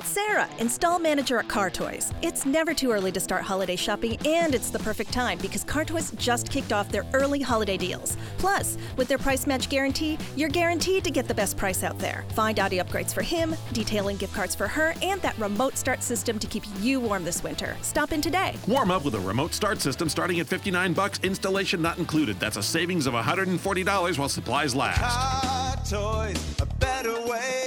It's Sarah, install manager at Car Toys. It's never too early to start holiday shopping, and it's the perfect time because Car Toys just kicked off their early holiday deals. Plus, with their price match guarantee, you're guaranteed to get the best price out there. Find Audi upgrades for him, detailing gift cards for her, and that remote start system to keep you warm this winter. Stop in today. Warm up with a remote start system starting at $59, installation not included. That's a savings of $140 while supplies last. Car Toys, a better way.